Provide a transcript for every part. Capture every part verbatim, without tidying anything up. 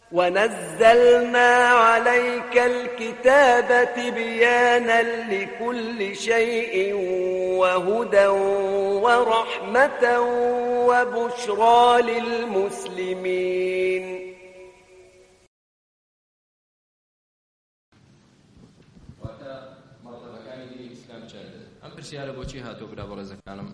ونزلنا عليك الكتاب تبيانا لكل شيء وهدى ورحمة وبشرى للمسلمين. ئەم پرسیارە بۆچی هاتۆ برا بەڕێزەکانم؟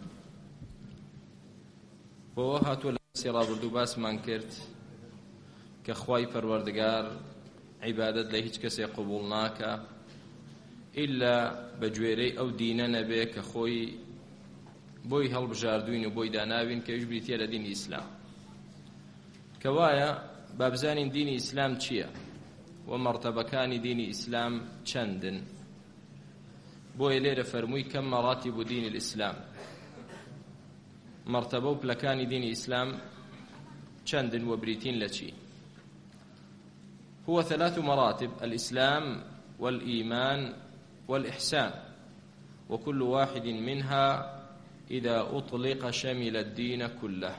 بۆەوە هاتووە لە سێ ڕابردوو باسمان کرد کە خوای پەروەردگار عیبادەت لە هیچ کەسێ قبوڵ ناکە ئیلا بە گوێرەی ئەو دینە نەبێ کە خۆی بۆی هەڵبژاردووین و بۆی داناوین کە هیچ بریتیە لە دینی ئیسلام. کە وایە با بزانین دینی ئیسلام چییە و مەرتەبەکانی دینی ئیسلام چەندن. بۆیە لێرە فەرمووی کەم مەڕاتیب دینی الئیسلام، مەرتەبە و پلەکانی دینی ئیسلام چەندن و بریتین لە چی؟ هو ثلاث مراتب: الإسلام والإيمان والإحسان، وكل واحد منها إذا أطلق شمل الدين كله.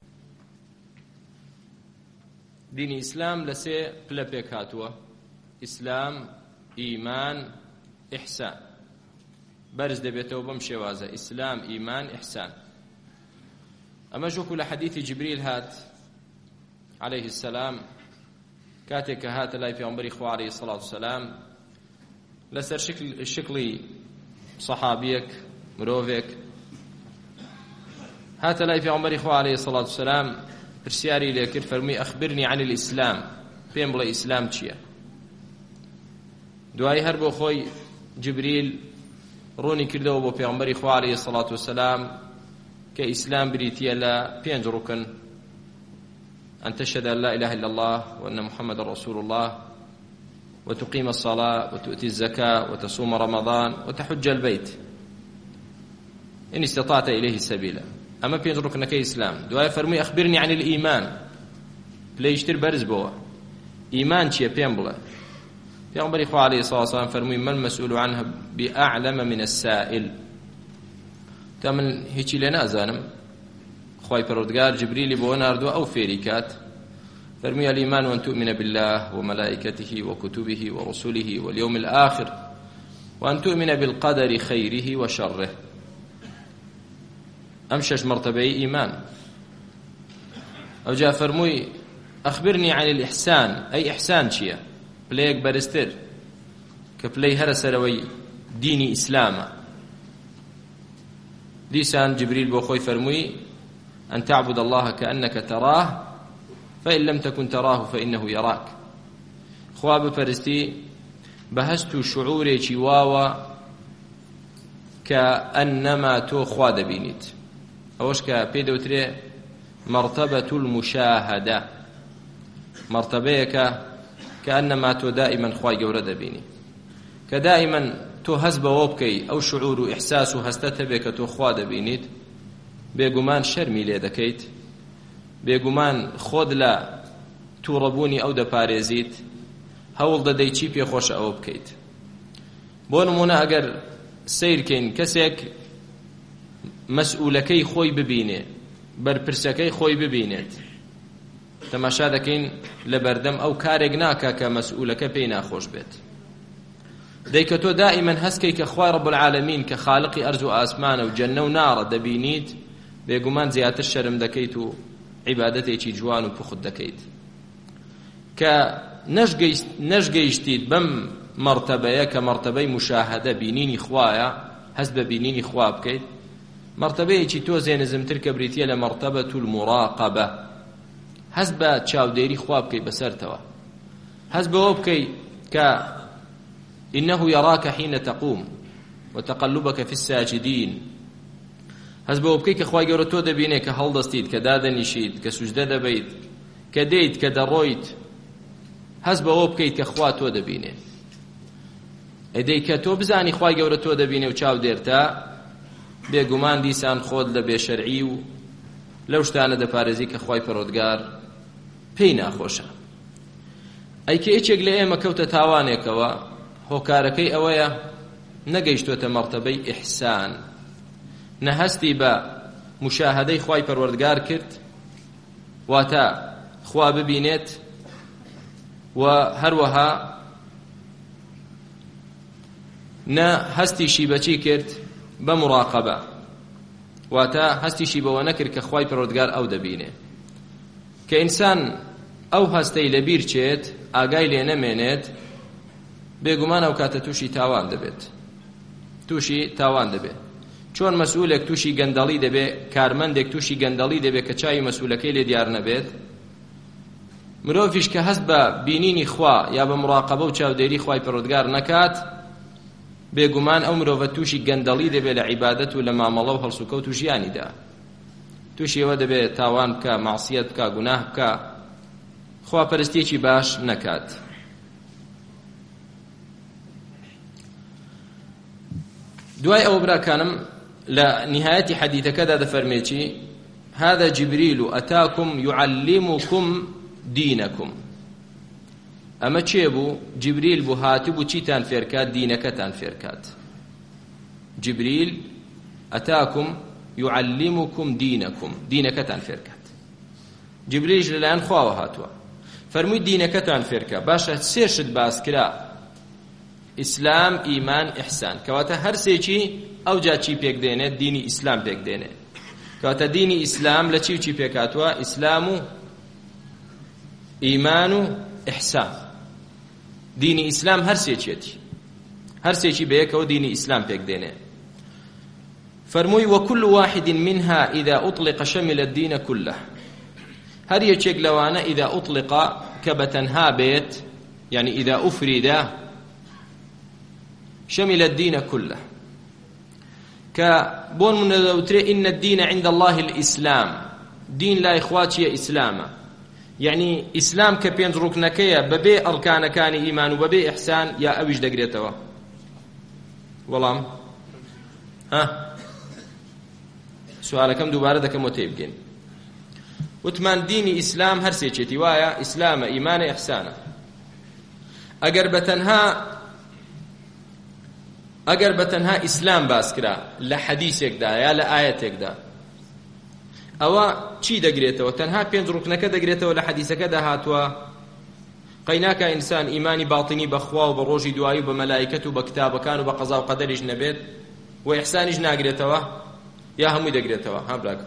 دين إسلام لسي بلا بيكاتوا: إسلام، إيمان، إحسان. برز دبيتو بمشيوازة: إسلام، إيمان، إحسان. أما جوكو لحديث جبريل هات عليه السلام كاتك هات لاي في عمر إخوة عليه الصلاة والسلام لسر شكل الشكلي صحابيك مروفيك هات لاي في عمر إخوة عليه الصلاة والسلام برسياري لكر فرمي أخبرني عن الإسلام، بين بلا إسلام تشيا. دعاي هربو خوي جبريل روني كردو بو في عمر إخوة عليه الصلاة والسلام كإسلام بريتيا لا بينج ركن: أن تشهد أن لا إله إلا الله وأن محمد رسول الله، وتقيم الصلاة، وتؤتي الزكاة، وتصوم رمضان، وتحج البيت إن استطعت إليه سبيلا. أما بينج ركن كإسلام. دعاء فرمي أخبرني عن الإيمان، بليشتر برز بوا إيمان شيء بين بلا. في عمر إخوة عليه الصلاة والسلام فرمي: ما المسؤول عنها بأعلم من السائل. تمن هيك لنا أزانم خواهي پروردگار جبريل بو ناردو أو فيريكات فرمي: الإيمان وأن تؤمن بالله وملائكته وكتبه ورسله واليوم الآخر وأن تؤمن بالقدر خيره وشره. أمشش مرتبة إيمان. أو جاء فرمي: أخبرني عن الإحسان، أي إحسان شيء بليك برستر كبلي هرسروي ديني إسلاما. ديسان جبريل بو خوي فرمي: أن تعبد الله كأنك تراه فإن لم تكن تراه فإنه يراك. خواب فرستي بهستو شعوري شواوا كأنما تو خواد بينيت. أوش كبيدو تري مرتبة المشاهدة، مرتبة كأنما تو دائما خواي جورد بيني، كدائما تو هزب وبكي أو شعور إحساس هستتبك تو خواد بينيت. بێگومان شەرمی لێ دەکەیت، بێگومان خۆت لە تووڕەبوونی ئەو دەپارێزیت، هەوڵ دەدەی چی پێخۆشە ئەوە بکەیت. بۆ نمونە ئەگەر سیرکەین کەسێک مەسئولەکەی خۆی ببینێ، بەرپرسەکەی خۆی ببینێت، تەماشا دەکەین لە بەردەم ئەو کارێک ناکا کە مەسئولەکە پێی ناخۆش بێت. دەیکە تۆ دائیمەن هەستکەی کە خوای ڕەب العالەمین کە خالقی ئەرز و ئاسمانە و جەنە و ناڕە دەبینیت، بێگومان زیاتر شەرم دەکەیت و عیبادەتێکی جوان و پوخت دەکەیت. کە نەشگەیشتیت بەم مەرتەبەیە کە مەرتەبەی مشاهدە بینینی خوایە، هەست بە بینینی خوا بکەیت، مەرتەبەیەکی تۆزێ نزمتر کە بریتیە لە مەرتەبەت الموراقەبە، هەست بە چاودێری خوا بکەیت بەسەرتەوە، هەست بەوە بکەیت کە إنه يراك حين تقوم وتقلبك في الساجدين. هەست بەوە بکەیت کە خوای گەورە تۆ دەبینێت کە هەڵدەستیت، کە دادەنیشیت، کە سوجدە دەبەیت، کە دێیت، کە دەڕۆیت. هەست بەوە بکەیت کە خوا تۆ دەبینێت. ئەدەی کە تۆ بزانی خوای گەورە تۆ دەبینێ و چاو دێرتە، بێگومان دیسان خۆت لە بێشەرعی و لەو شتانە دەپارێزی کە خوای پەروەردگار پێی ناخۆشە. ئەی کە هیچێک لە ئێمە کەوتە تاوانێکەوە، هۆکارەکەی ئەوەیە نەگەیشتۆتە مەرتەبەی ئیحسان، نەهەستی بە مشاهدەی خوای پەروەردگار کرد، واتە خوا ببینێت و هەروەها نە هەستیشی بەچی کرد بە مراقەبە، واتە هەستیشی بەوە نەکرد کە خوای پەروەردگار ئەو دەبینێ. کە ئینسان ئەو هەستەی لەبیر چێت ئاگای لێ نەمێنێت، بێگومان ئەو کاتە تووشی تاوان دەبێت، تووشی تاوان دەبێت. چۆن مەسئولێک تووشی گەندەڵی دەبێت، کارمەندێک تووشی گەندەڵی دەبێت کە چاوی مەسئولەکەی لێ دیار نەبێت. مرۆڤیش کە هەست بە بینینی خوا یا بە مراقەبە و چاودێری خوای پەروەردگار نەکات، بێگومان ئەو مرۆڤە تووشی گەندەڵی دەبێت لە عیبادەت و لە مامەڵە و هەڵسوکەوت و ژیانیدا. تووشی ئەوە دەبێت تاوان بکە، مەعسیەت بکە، گوناه بکە، خواپەرستێکی باش نەکات. دوای ئەو براکانم لە نهایەتی حەدیثەکەدا دەفەرمێکی هذا جبريل أتاكم يعلمكم دينكم. ئەمە چێ بوو؟ جبریل بوو هاتبوو چیتان فێرکات؟ دینەکەتان فێرکات. جبریل ئەتاکم يعلمكم دینەکم، دینەکەتان فێرکات. جبریلش لەلایەن خواوە هاتووە، فەرمووی دینەکەتان فێرکە. باشە سێ شت باس کرا: ئیسلام، ئیمان، ئیحسان. کەواتە هەر سێکی ئەو جا چی پێک دێنێت؟ دینی ئیسلام پێک دێنێت. کەواتە دینی ئیسلام لە چی و چی پێکاتوە؟ ئیسلام و ئیمان و ئیحسان. دینی ئیسلام هەر سێکێتی، هەر سێکی بەیەکەوە دینی ئیسلام پێک دێنێ. فەرمووی وكل واحد منها إذا أطلق شمل الدين كله. هەر یەکێک لەوانە إذا أطلق کە بەتەنها بێت، يعني إذا أفرد شمل الدين كله. كبون من الأوتري إن الدين عند الله الإسلام، دين لا إخواتي إسلام، يعني إسلام كبين ركنكية ببي أركان كان إيمان وببي إحسان. يا أويش دقريتوا والله ها سؤالكم دوباره دكم وتيبجين وتمان ديني إسلام هرسيتي وايا إسلام إيمان إحسان. أجر بتنها أجر بتنها إسلام باسكرا لحديثك دا يا لآياتك دا ئەوە چی دەگرێتەوە؟ تەنها پێنج ڕوکنەکە دەگرێتەوە لە حەدیثەکەدا هاتووە. قەیناکە ئینسان ئیمانی باڵتینی بەخوا و بە ڕۆژی دوایی و بە مەلایکەت و بە کتابەکان و بە قەزا و قەدەریش نەبێت و ئیحسانیش ناگرێتەوە، یا هەمووی دەگرێتەوە؟ ها براک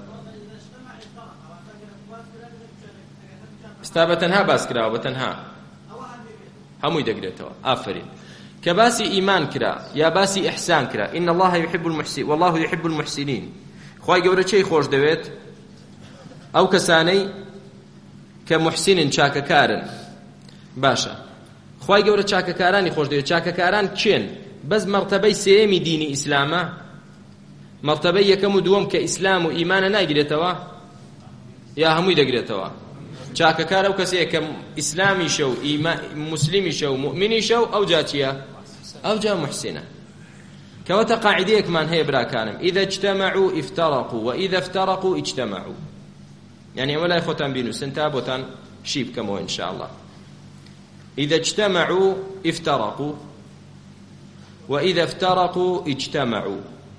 ستا بە تەنها باس کراوە، بە تەنها هەمووی دەگرێتەوە. ئافرین. کە باسی ئیمان کرا یا باسی ئیحسان کرا، إن الله يحب المحسنين والله يحب المحسنين. خوای گەورە چی خۆش دەوێت؟ ئەو کەسانەی کە محسینن، چاکەکارن. باشە، خوای گەورە چاکەکارانی خۆش دەوێت. چاکەکاران چێن؟ بەس مەرتەبەی سێمی دینی ئیسلامە، مەرتەبەی یەکەم و دووەم کە ئیسلام و ئیمانە ناگرێتەوە، یا هەمووی دەگرێتەوە؟ چاکەکار ئەو کەسەیە کە ئیسلامیشە و مسلیمیشە و مؤمنیشە و ئەو جا چییە؟ ئەو جا محسینە. كوتا قاعديك من هي براكانم إذا اجتمعوا افترقوا وإذا افترقوا اجتمعوا. يعني ولا يخوتان بينو سنتاب وتان شيب كمو إن شاء الله. إذا اجتمعوا افترقوا وإذا افترقوا اجتمعوا.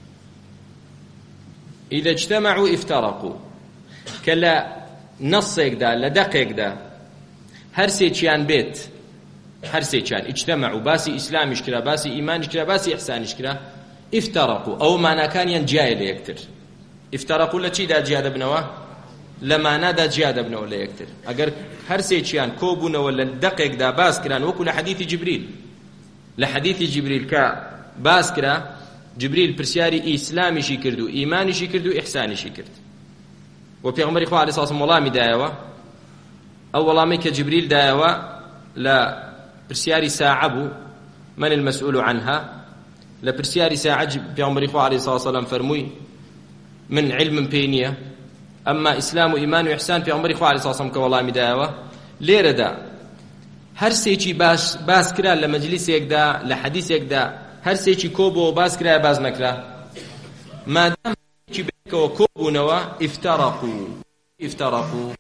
إذا اجتمعوا افترقوا كلا نصيك دا لدقيك دا هرسيتشان بيت هرسيتشان اجتمعوا باسي إسلام اشكرا باسي إيمان اشكرا باسي إحسان اشكرا افترقوا أو معنى كان ينجاي ليكتر. افترقوا لچی دا جیاد بنوا لما دا جیاد بنوا ليكتر. اگر هرسيتشان كوبونا ولا دقيق دا باس كران وكو لحديث جبريل لحديث جبريل كا باس كرا جبريل برسياري إسلامي شي كردو إيماني شي كردو إحساني شي كرد. وبيغمبر إخوة عليه الصلاة والسلام والله دايوا أو والله ميك جبريل دايوا لا برسياري ساعبو من المسؤول عنها لبرسياري ساعة بيغمبر إخوة عليه الصلاة والسلام فرموي من علم بينية أما إسلام وإيمان وإحسان بيغمبر إخوة عليه الصلاة والسلام كوالله مدايوا ليرة دا هر سيكي باس, باس كرا لمجلسيك دا لحديثيك دا هر سيكي كوبو باس كرا باس نكرا ما دام سيكي بيك وكوبو نوا افترقوا افترقوا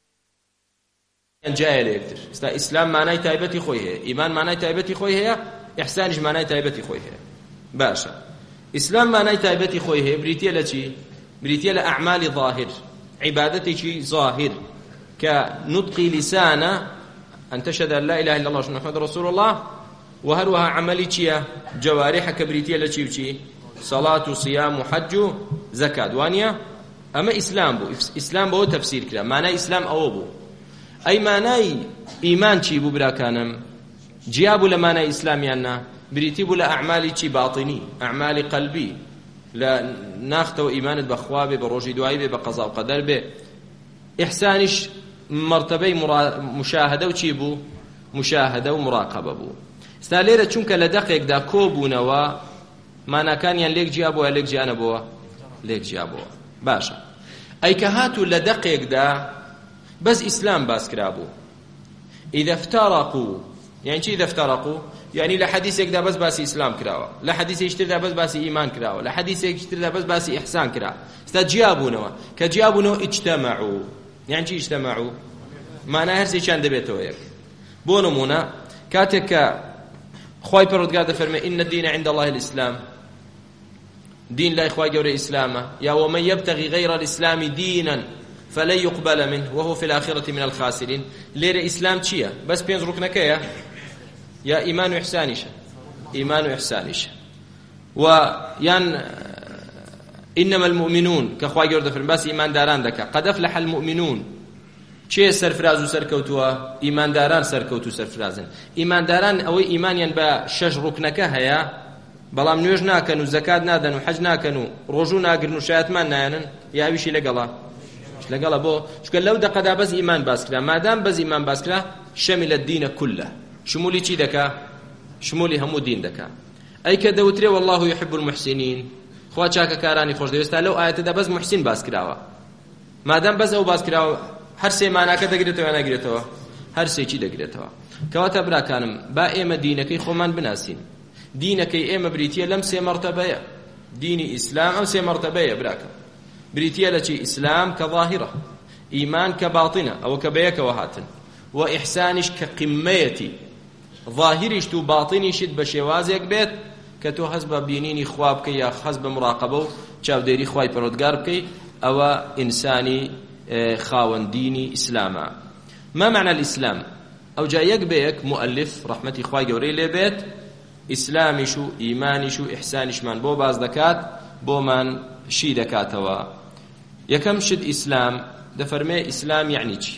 جاي ليكتر استا إسلام معناه تايبتي خوي هي إيمان معناه تايبتي خوي هي إحسانش معناه تايبتي خوي هي باشا إسلام معناه تايبتي خوي هي بريتيا لشي بريتيا لأعمال ظاهر عبادتي شي ظاهر كنطق لسانه أن تشهد أن لا إله إلا الله وأن محمد رسول الله وهروها عملي چيا جوارح كبريتية لچي وچي صلاة وصيام وحج وزكاة وانيا أما إسلام بو إسلام بو تفسير كلا معنى إسلام أو بو أي معنى إيمان چي بو براكانم جيابو لمعنى إسلام يانا بريتي بو لأعمالي چي باطني أعمالي قلبي لا ناختو إيمانت بخوابي بروجي دعاي بقضاء وقدر به إحسانش مرتبه مرا... مشاهده و چی بو مشاهده و مراقبه بو استاليره چونکه لدقیق دا کوبونوا ماناکانیان لیک جیابو لیک جانبو لیک جیابو باشا ای که هاتو لدقیق دا بس اسلام باس کرابو اذا افترقوا يعني چی اذا افترقوا يعني لحديث يقدا بس باس اسلام كراوا لحديث يشتري دا بس باس ايمان كراوا لحديث يشتري دا بس باس احسان كرا استجابونوا كجابونوا اجتمعوا يعني چی اجتمعوا معنى هرسي چند بيتو يك بو نمونه كاتك خوي پروردگار فرمي ان الدين عند الله الاسلام دين لا اخوي جوري اسلامه يا ومن يبتغي غير الاسلام دينا فلن يقبل منه وهو في الاخره من الخاسرين لير اسلام چيه بس بين ركنكيا يا ايمان واحسانش ايمان واحسانش ويان انما المؤمنون كخوي جوري فرمي بس ايمان داران دكا قد افلح المؤمنون چه سرفراز و سرکوتوه ایمانداران سرکوت و سرفرازن ایمانداران ئەوەی ئیمانیان بە شەش ڕوکنەکە هەیە بەڵام نوێژ ناکەن و زەکات نادەن و حەج ناکەن و ڕۆژوو ناگرن و شایەتمان نایەنن یاویشی لەگەڵا لەگەڵا بۆ چونکە لەو دەقەدا بەس ئیمان باسکرا مادام بەس ئیمان باسکرا شەمیلە الدینە کوله شمولی چی دەکا شمولی هەموو دین دەکا ئەی کە دەوترێ والله يحب المحسنين خوا چاکەکارانی خۆش دەوێستا لەو ئاەتەدا بەس محسین باسکراوە مادام بەس ئەو باسکراوە هەر سێ ماناکە دەگرێتەوە ناگرێتەوە هەر سێکی دەگرێتەوە کەواتە براکانم با ئێمە دینەکەی خۆمان بناسین دینەکەی ئێمە بریتیە لەم سێ مەرتەبەیە دینی ئیسلام ئەم سێ مەرتەبەیە براکەم بریتیە لە چی ئیسلام کە ظاهرە ئیمان کە باطنە ئەوە کە بەیەکەوە هاتن و ئیحسانیش کە قمەیەتی ظاهریشت و باطنیشت بە شێوازێک بێت کە تۆ هەست بە بینینی خوا بکەی یا هەست بە مراقەبە و چاودێری خوای پەروەردگار بکەی ئەوە ئینسانی خاون ديني إسلاما ما معنى الإسلام أو جاء يقبيك مؤلف رحمتي خواهي قوري لبيت إسلامي شو إيماني شو إحساني شمان بو باز دكات بو من شي دكاتوا يكم شد إسلام دفرمي إسلام يعني چي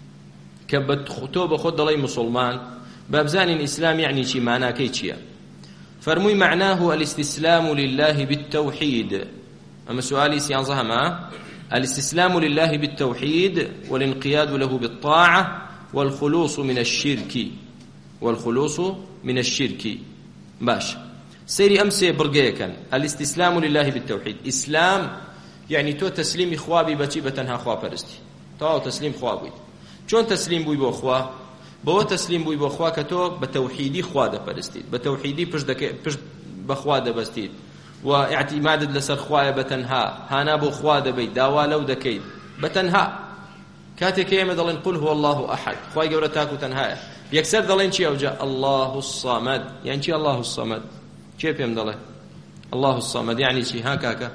كبت خطوب خد دلي مسلمان بابزان الإسلام يعني چي معناه كي چيا فرموي معناه الاستسلام لله بالتوحيد أما سؤالي سيانظها ما الاستسلام لله بالتوحيد والانقياد له بالطاعة والخلوص من الشرك والخلوص من الشرك باش سيري أمسي برقيكا الاستسلام لله بالتوحيد إسلام يعني تو تسليم إخوابي بتي بتنها خوا برستي تو تسليم خوابي چون تسليم بوي بو خوا بو تسليم بوي بو خوا كتو بتوحيدي خوا ده برستي بتوحيدي پش دك پش بخوا ده بستي واعتماد لسر خوايا بتنها هانا بو خوا دبي داوا لو دكيد بتنها كاتك يما دلين قل هو الله احد خواي قولتاكو تنها يكسر دلين شي اوجا الله الصمد يعني شي الله الصمد كيف يم دلين الله الصمد يعني شي هكاكا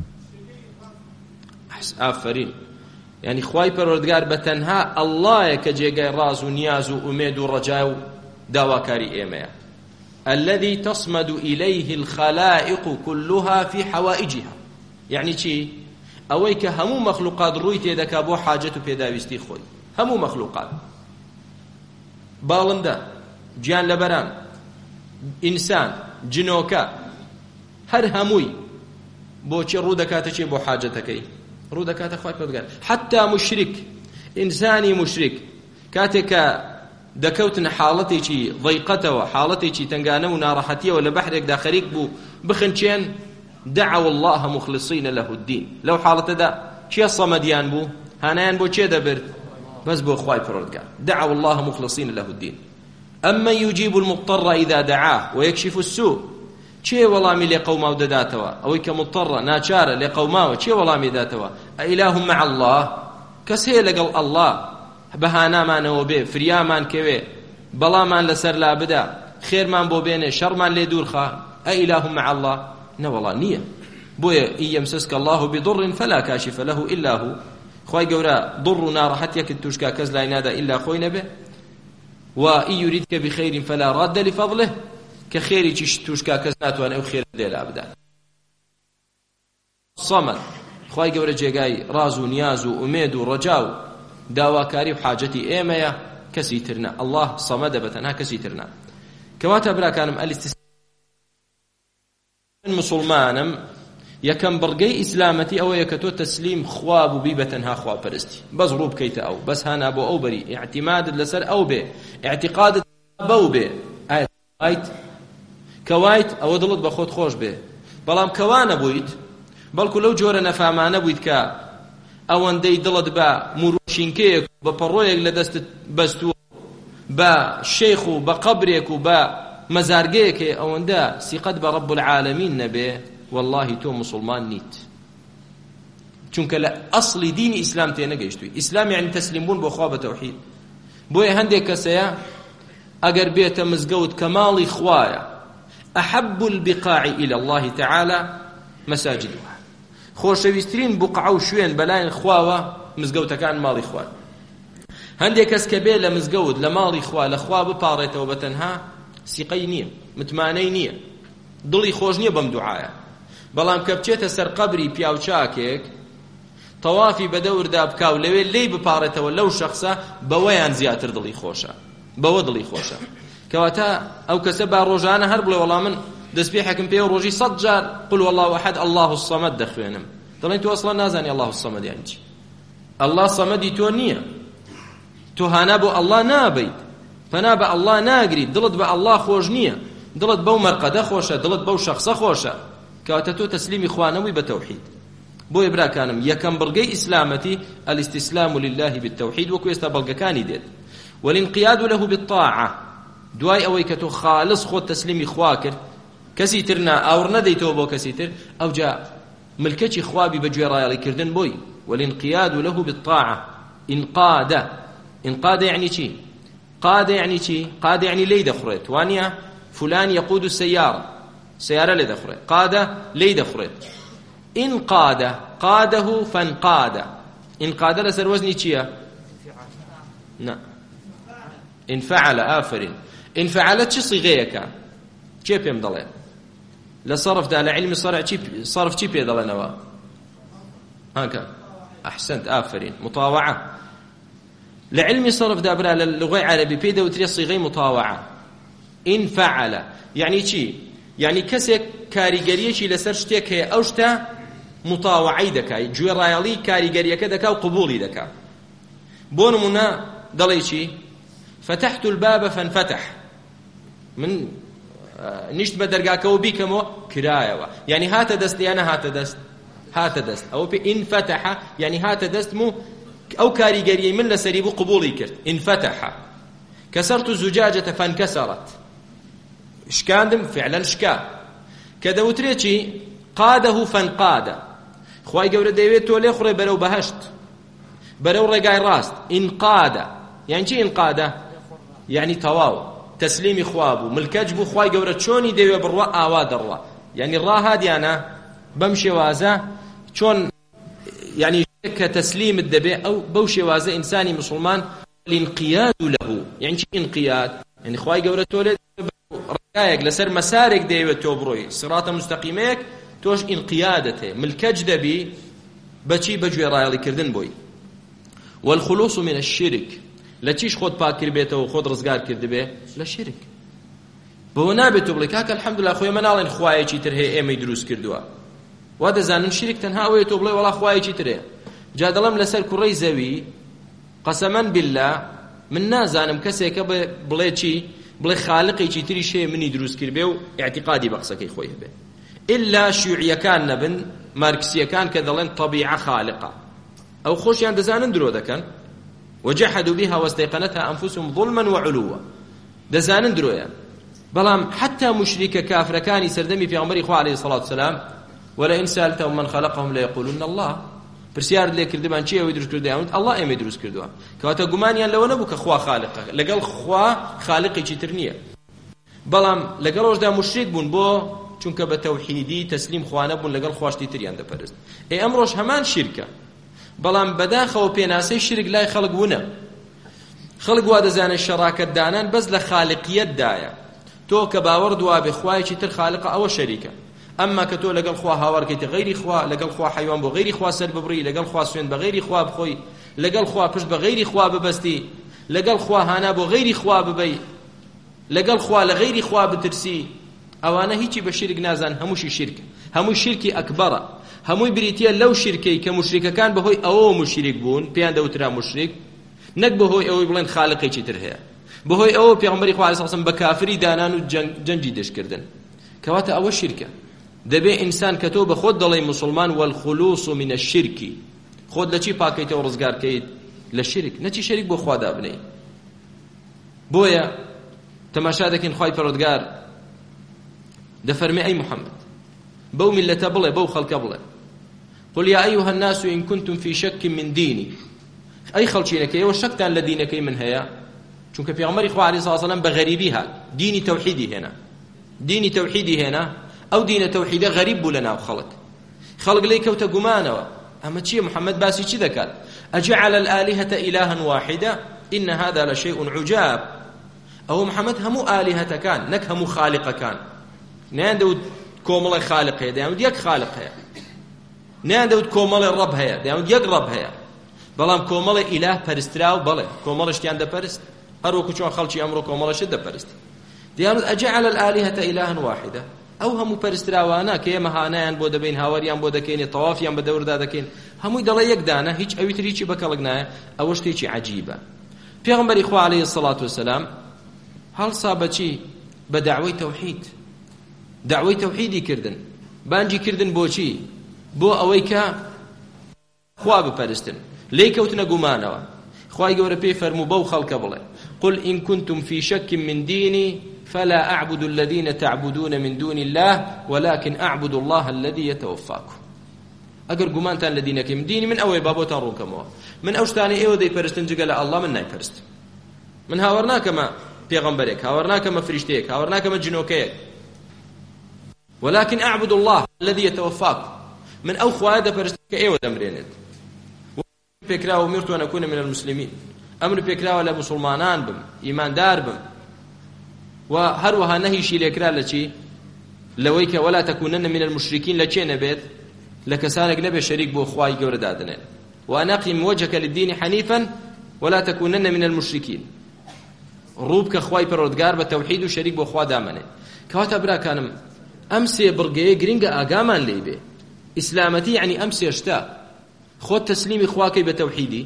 آفرين يعني خواي پروردگار بتنها الله يكجيغاي راز ونياز واميد ورجاء داواكاري ايما الذي تصمد إليه الخلائق كلها في حوائجها يعني چی ئەوەی کە هەموو مەخلوقات ڕووی تێدەکا بۆ حاجەت و پێداویستی خۆی هەموو مەخلوقات باڵندە گیان لەبەران ئینسان جنۆکە هەر هەمووی بۆچی ڕوو دەکاتە چێ بۆ حاجەتەکەی ڕوو دەکاتە خوای پەروەردگار حتا مشرک ئینسانی مشرک کاتێک کە دەکەوتن حاڵەتێکی ضیقەتەوە حاڵەتێکی تنگانە و ناڕەحەتیەوە لە بەحرێکدا خەریک بوو بخنچێن دعوا الله مخلصين له الدين لو حالتدا چی صمدیان بوو هانایان بۆ چێ دەبرد بەس بۆ خوای پەروەردگار دعوا الله مخلصين له الدين أما يجيب المضطر إذا دعاه ويكشف السوء چێ وەڵامی لێ قەوماو دەداتەوە ئەوەی کە مضطرە ناچارە لێ قەوماوە چێ وەڵامی دەداتەوە ئەئیلاهٌ مع الله کەس هەیە لەگەڵ الله بەهانامانەوە بێ فریامان کەوێ بەڵامان لەسەر لا بدا خێرمان بۆ بێنێ شەڕمان لێ دوورخە ئەئیلاهٌ مع الله نەوەڵا نییە بۆیە ئین یەمسەسکە الله بضر فلا كاشف له إلا هو خوای گەورە ضر و ناڕەحەتێکت توشکا کەس لای نادا ئیلا خۆی نەبێ وإن يريدك بخير فلا راد لفضله كخيري توشكا كزنات وأنا أخير ديل أبدا صمد خواهي قورة جيقاي رازو نيازو أميدو رجاو داواكاري وحاجتي إيميا كسيترنا الله صمد بتنها كسيترنا كواتا بلا كانم الاستسلام مسلمانم یەکەم بڕگەی ئیسلامەتی ئەوەیە کە تۆ تەسلیم خوا بوو بی بە تەنها خوا پەرستی بەس ڕوو بکەیتە ئەو بەس هانا بۆ ئەو بەری ئیعتیمادت لەسەر ئەو بێ ئیعتیقادت بەو بێ ئایت کەوایت ئەوە دڵت بە خۆت خۆش بێ بەڵام کەوا نەبوویت بەڵکو لەو جۆرە نەفامانە بوویت کە ئەوەندەی دڵت بە موروشینکەیەک بە پەڕۆیەک لە دەستت بەستووە بە شەیخ و بە قەبرێک و بە مەزارگەیەکێ ئەوەندە سیقەت بە ڕەب العالەمین نەبێ والله تو مسلمان نیت چونکە لە ئەسڵی دینی ئیسلام تێنەگەیشتووی ئیسلام یعنی تەسلیم بوون بۆ خوا بە تەوحید بۆیە هەندێک کەسەیە ئەگەر بێتە مزگەوت کە ماڵی خوایە ئەحەب البقاع إلى الله تعالى مەساجدها خۆشەویستترین بوقعە و شوێن بەلایەن خواوە مزگەوتەکان ماڵی خوایە هەندێک کەس کە بێ لە مزگەوت لە ماڵی خوا لە خوا بپاڕێتەوە بەتەنها سیقەی نییە متمانەی نییە دڵی خۆش نییە بەم دوعایە بەڵام کە بچێتە سەر قەبری پیاوچاکێک تەوافی بەدەوردا بکا و لەوێ لێی بپاڕێتەوە لەو شەخصە بەوەیان زیاتر دڵی خۆشە بەوە دڵی خۆشە کەواتە ئەو کەسە با ڕۆژانە هەر بڵێ وەڵام من دەست پێ حەکم پێ ڕۆژی سەد جار قل والله ئەحەد الله الصەمەد دەخوێنم دەڵێن تۆ ئەسڵا نازانی الله الصەمەد یانی چی الله سەمەدی تۆ نییە تۆ هانا بۆ الله نابەیت پەنا بە الله ناگریت دڵت بە الله خۆش نییە دڵت بەو مەرقەدە خۆشە دڵت بەو شەخصە خۆشە کەواتە تۆ تەسلیمی خوانەوەی بە تەوحید بۆیە براکانم یەکەم بڕگەی ئیسلامەتی الاستسلام لله بالتوحید وەکو ئێستا بەڵگەکانی دێت والانقياد له بالطاعة دوای ئەوەی کە تۆ خالص خۆت تەسلیمی خوا کرد کەسی تر نا ئاور نەدەیتەوە بۆ کەسی تر ئەوجا ملکەچی خوابی بە گوێڕایەڵیکردن بۆی والانقياد له بالطاعة انقاد انقاد يعني چی قاد يعني چی قاد يعني لێی دەخڕێت وانە فلان يقود السيارة سيارة لي دخرت قادة لي دخرت إن قاد قاده فانقاد إن قاد لسر وزني چيا نعم إن فعل آفرين إن فعلت چي صيغيك چي بيم دلين لصرف ده لعلم صرع صرف چي بي دلنوا هكا أحسنت آفرين مطاوعة لعلم صرف ده برا للغة العربية بيدا وتري صيغي مطاوعة إن فعل يعني چي يعني کەسێک کاریگەریەکی لەسەر شتێک هەیە ئەو شتە متاوعەی دەکات گوێڕایەڵی کاریگەریەکە دەکات و قبوڵی دەکات بۆ نمونە دەڵێ چی فتحت الباب فانفتح من نیشت بە دەرگاکەوە بیکەمەوە کرایەوە یعنی هاتە دەست یانە هاتە دەست هاتە دەست ئەوە پێ ئینفتەح یعنی هاتە دەستم و ئەو کاریگەریەی من لەسەری بوو قبوڵی کرد ئینفتەح كسرت الزجاجة فانكسرت شكاندم فعلا شكا كذا وتريتشي قاده فانقاد خواي قولة ديويت تولي خري برو بهشت برو رقاي راست انقاد يعني شي انقاد يعني تواو تسليم خوابو ملكجبو خواي قولة شوني ديوي بالروا آواد الروا يعني الرا هادي أنا بمشي وازا شون يعني كتسليم الدبي أو بوشي وازا إنساني مسلمان الانقياد له يعني شي انقياد يعني خواي قولة تولي رقايق لسر مسارك ديوة توبروي صراط مستقيمك توش انقيادته ملكج دبي بچي بجوي رايلي كردن بوي والخلوص من الشرك لچيش خود باكر بيته وخود رزقار كرد به لشرك بونا بيتو بلك هكا الحمد لله خويا منالين خوايا چي تر هي ايمي دروس كردوا وادا زانن شرك تنها ويتو بلي والله خوايا چي تر جادلم لسر كري زوي قسما بالله من نازانم كسيك بلي چي بڵێ خالقێکی تری شەیە منی دروست کرد بێ و اعتقادی بە قسەکەی خۆی هەبێ ئللا شیوعیەکان نەبن مارکسیەکان کە دەڵێن طەبیعە خالقە ئەو خۆشیان دەزانن درۆ دەکەن وجحدوا بها واستيقنتها أنفسهم ظلما وعلوا دەزانن درۆیە بەڵام حتى مشریکە کافرەکانی سەردەمی پێغەمبەری خوا عەلەیهی سەڵاتو وسەلام ولئن سألتهم من خلقهم ليقولن الله پرسیار لێ کردمان چی ئەوەی دروست کردویان الله ئێمەی دروست کردووە کەواتە گومانیان لەوە نەبوو کە خوا خالقە لەگەڵ خوا خالقێکی تر نییە بەڵام لەگەڵەوەشدا مشریک بوون بۆ چونکە بە تەوحیدی تەسلیم خوا نەبوون لەگەڵ خواشتی تریان دەپەرست ئێ ئەمڕۆژ هەمان شیرکە بەڵام بەداخەوە پێناسەی شرک لای خەڵک بوونە خەڵک وا دەزانێت شەڕاکەتدانان بەس لە خالقیەتدایە. تۆ کە باوەڕ دوا بێ خوایەکی تر خالقە ئەوە شەریکە. ئەمما کە تۆ لەگەڵ خوا هاوارکەیتە غەیری خوا، لەگەڵ خوا حەیوان بۆ غەیری خوا سەر ببڕی، لەگەڵ خوا سوێن بە غەیری خوا بخۆی، لەگەڵ خوا پشت بە غەیری خوا ببەستی، لەگەڵ خوا هانا بۆ غەیری خوا ببەی، لەگەڵ خوا لە غەیری خوا بترسی، ئەوانە هیچی بە شیرک نازان، هەمووشی شیرکە، هەمووی شیرکی ئەکبەرە، هەمووی بریتیە لەو شیرکەی کە موشریکەکان بەهۆی ئەوە موشریک بوون پێیان دەوترا موشریک، نەک بەهۆی ئەوەی بڵێن خالقێکی تر هەیە، بەهۆی ئەوە پێغەمبەری خوا عەلەیهی سەلام بە کافری دانان و جەنگی دەشکردن، کەواتە ئەوە شیرکە. دەبێ ئینسان کە تۆ بە خۆت دەڵێ مسلمان والخلوص من الشرك، خۆت لە چی پاکەیتەوە ڕزگارکەیت؟ لە شیرک، نەچی شەریک بۆ خوا دابنەی. بۆیە تەماشا دەکەین خوای پەروەردگار دەفەرمێ ئەی محەممەد بەو میلەتە بڵێ، بەو خەڵکە بڵێ قل يا أيها الناس إن كنتم في شك من ديني، أي خەڵچینەکە ئێوە شەکتان لە دینەکەی من هەیە، چونکە پێغەمبەری خوا عەلەیهی سەلام بە غەریبی هات، دینی تەوحیدی هێنا، دینی تەوحیدی هێنا، ئەو دینە تەوحیدە غەریب بوو لەناو خەڵک، خەڵک لێی کەوتە گومانەوە، ئەمە چییە؟ محەممەد باسی چی دەکات؟ أجعل الآلهة إلها واحدة إن هذا لشيء عجاب. ئەوە محەممەد هەموو ئالهەتەکان نەک هەموو خالقەکان، نەیاندەوت کۆمەڵی خالق هەیە، دەیانوت یەک خالق هەیە، نەیاندەوت کۆمەڵی ڕەب هەیە، دەیانوت یەک ڕەب هەیە، بەڵام کۆمەڵی ئیلاه پەرستراو بەڵێ کۆمەڵشتیان دەپەرست، هەر وەکو چۆن خەڵکی ئەمڕۆ کۆمەڵەشت دەپەرست. دەیانوت أجعل الآلهة إلها واحدة، ئەو هەموو پەرستراوانە کە ئێمە هانایان بۆ دەبین، هاوەریان بۆ دەکەین، تەوافیان بە دەوردا دەکەین، هەمووی دەڵێ یەکدانە، هیچ ئەوی تر هیچی بەکەڵک نایە، ئەوە شتێکی عەجیبە. پێغەمبەری خوا عەلەیهی سەڵات وسەلام هەڵسا بەچی؟ بە داعوەی تەوحید، داعوەی تەوحیدی کردن، بانگی کردن بۆچی؟ بۆ ئەوەی کە خوا بپەرستن، لێی کەوتنە گومانەوە. خوای گەورە پێی فەرموو بەو خەڵکە بڵێ قل إن كنتم في شك من ديني فلا أعبد الذين تعبدون من دون الله ولكن أعبد الله الذي يتوفاكم. ئەگەر گومانتان لە دینەکەی من دینی من ئەوەی بابۆتان ڕووکەمەوە، من ئەو شتانەی ئێوە دەیپەرستن جگە لە ئەڵڵا من نایپەرست، من هاوەڕ ناکەمە پێغەمبەرێک، هاوەڕ ناکەمە فریشتەیەک، هاوەڕ ناکەمە جنۆکەیەک، ولكن أعبد الله الذي يتوفاكم، من أو خواد دەپەرست کە ئێوە دەمرێنێت. پێکراوە ومرت وأن أكون من المسلمين، ئەمر پێکراوە لە مسلمانان بم، ئیماندار بم، و هەروەها نەهیشی لێکرا لە چی؟ لەوەی کە ولا تكونن من المشركين لە چێ نەبێت؟ لە کەسانێک نەبێ شەریک بۆ خوای گەورە دادنێت. وأن أقم وجهك للدين حنيفا ولا تكونن من المشركين، ڕوو بکە خوای پەروەردگار بە تەوحید و شەریک بۆ خوا دامەنێ. کەواتە براکانم ئەم سێ بڕگەیە گرنگە ئاگامان لێی بێ. ئیسلامەتی یعنی ئەم سێ شتە، خۆت تەسلیمی خواکەی بە تەوحیدی،